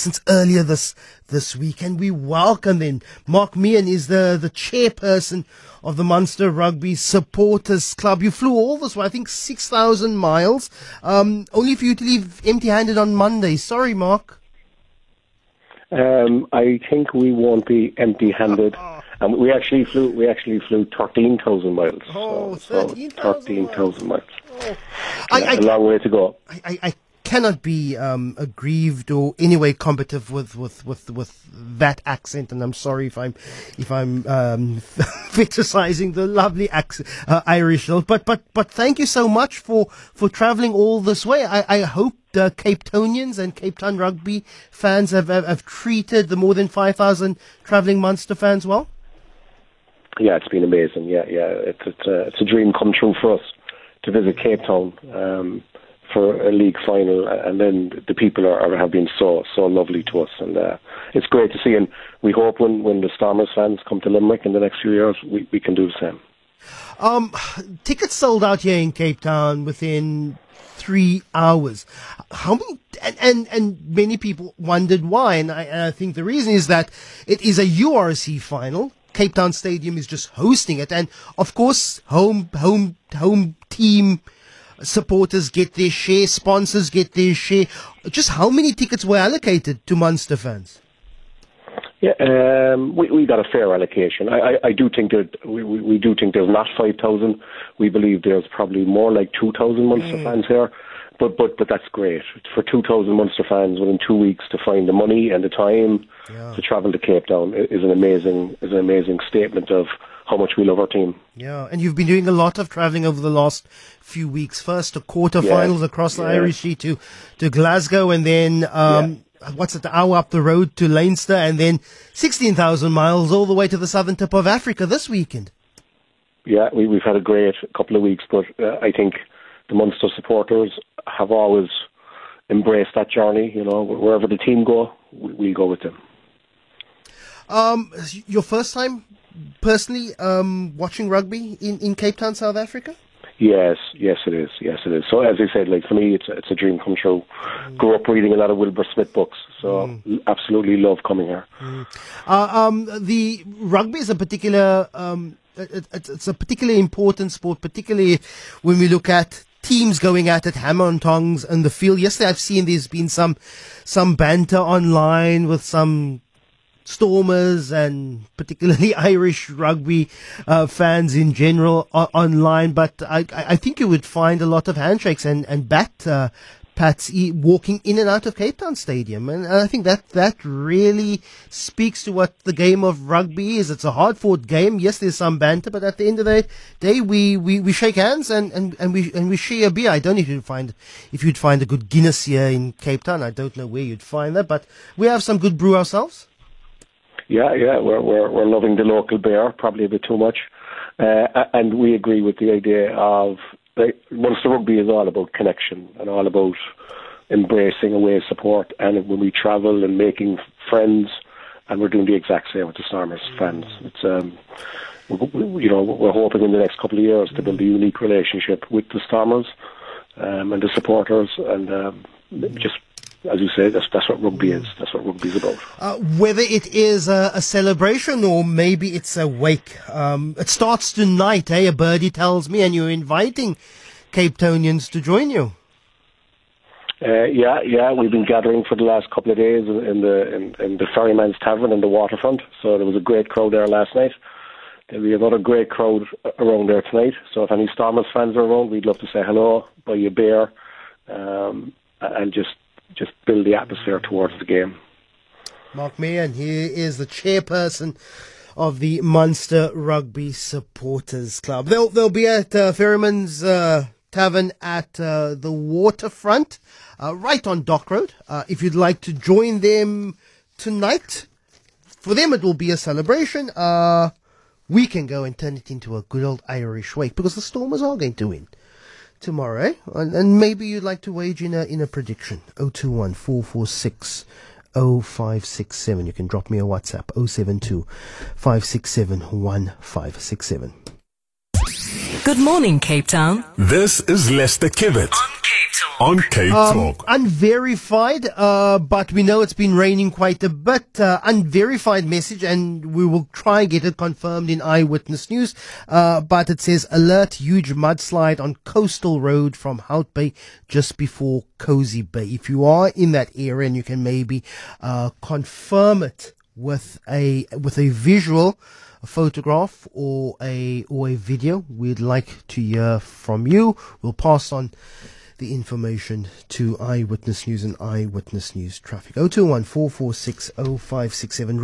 since earlier this week, and we welcome them. Mark Meehan is the chairperson of the Munster Rugby Supporters Club. You flew all this way, I think 6,000 miles, only for you to leave empty-handed on Monday. Sorry, Mark. I think we won't be empty-handed. And we actually flew 13,000 miles. Oh, so 13,000 miles. Oh. A long way to go. I cannot be aggrieved or anyway combative with that accent, and I'm sorry if I'm fetishizing the lovely Irish note. But thank you so much for travelling all this way. I hope the Cape Townians and Cape Town rugby fans have treated the more than 5,000 travelling Munster fans well. Yeah, it's been amazing. Yeah, it's a dream come true for us to visit Cape Town for a league final, and then the people have been so lovely to us, and it's great to see. And we hope when the Stormers fans come to Limerick in the next few years, we can do the same. Tickets sold out here in Cape Town within 3 hours. How many? And many people wondered why, and I think the reason is that it is a URC final. Cape Town Stadium is just hosting it, and of course, home team supporters get their share, sponsors get their share. Just how many tickets were allocated to Munster fans? Yeah, we got a fair allocation. I do think that we do think there's not 5,000. We believe there's probably more like 2,000 Munster fans here. But that's great for 2,000 Munster fans within 2 weeks to find the money and the time to travel to Cape Town is an amazing statement of how much we love our team. Yeah, and you've been doing a lot of travelling over the last few weeks. First to quarterfinals across the Irish Sea to Glasgow, and then the hour up the road to Leinster, and then 16,000 miles all the way to the southern tip of Africa this weekend. Yeah, we've had a great couple of weeks, but I think the Munster supporters have always embraced that journey. You know, wherever the team go, we go with them. Your first time personally watching rugby in Cape Town, South Africa? Yes, it is. So as I said, like for me, it's a dream come true. Grew up reading a lot of Wilbur Smith books, so absolutely love coming here. The rugby is a particular, it's a particularly important sport, particularly when we look at teams going at it, hammer and tongs in the field. Yesterday, I've seen there's been some banter online with some Stormers and particularly Irish rugby fans in general online, but I think you would find a lot of handshakes and pats walking in and out of Cape Town Stadium, and I think that really speaks to what the game of rugby is. It's a hard-fought game. Yes, there's some banter, but at the end of the day, we shake hands and we share a beer. I don't know if you'd find a good Guinness here in Cape Town. I don't know where you'd find that, but we have some good brew ourselves. Yeah, we're loving the local beer, probably a bit too much, and we agree with the idea of Munster Rugby is all about connection and all about embracing away support, and when we travel and making friends, and we're doing the exact same with the Stormers fans. It's we're hoping in the next couple of years to build a unique relationship with the Stormers and the supporters, and just. As you say, that's what rugby is. That's what rugby is about. Whether it is a celebration or maybe it's a wake. It starts tonight, A birdie tells me, and you're inviting Cape Townians to join you. Yeah. We've been gathering for the last couple of days in the Ferryman's Tavern in the waterfront. So there was a great crowd there last night. There'll be another great crowd around there tonight. So if any Stormers fans are around, we'd love to say hello, buy you a beer, and just build the atmosphere towards the game. Mark Meehan, he is the chairperson of the Munster Rugby Supporters Club. They'll be at Ferryman's Tavern at the waterfront, right on Dock Road. If you'd like to join them tonight, for them it will be a celebration. We can go and turn it into a good old Irish wake, because the Stormers are going to win tomorrow, and maybe you'd like to wage in a prediction. 021 446 0567. You can drop me a WhatsApp 072 567 1567. Good morning, Cape Town. This is Lester Kibbet on Cape Town. on Cape Talk. Unverified, but we know it's been raining quite a bit. Unverified message, and we will try and get it confirmed in Eyewitness News. But it says, alert, huge mudslide on Coastal Road from Hout Bay just before Cozy Bay. If you are in that area and you can maybe confirm it with a visual, a photograph or a video, we'd like to hear from you. We'll pass on the information to Eyewitness News and Eyewitness News Traffic. 021 446 0567.